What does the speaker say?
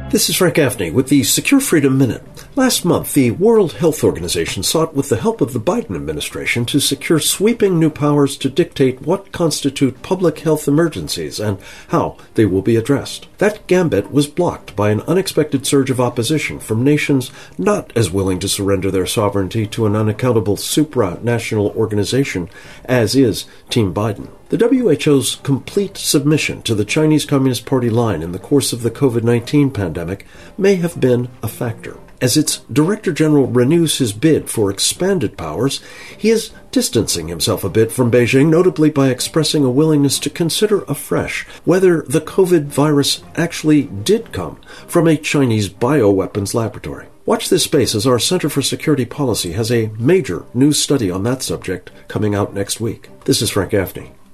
This is Frank Gaffney with the Secure Freedom Minute. Last month, the World Health Organization sought, with the help of the Biden administration, to secure sweeping new powers to dictate what constitute public health emergencies and how they will be addressed. That gambit was blocked by an unexpected surge of opposition from nations not as willing to surrender their sovereignty to an unaccountable supranational organization as is Team Biden. The WHO's complete submission to the Chinese Communist Party line in the course of the COVID-19 pandemic may have been a factor. As its Director General renews his bid for expanded powers, he is distancing himself a bit from Beijing, notably by expressing a willingness to consider afresh whether the COVID virus actually did come from a Chinese bioweapons laboratory. Watch this space as our Center for Security Policy has a major new study on that subject coming out next week. This is Frank Gaffney.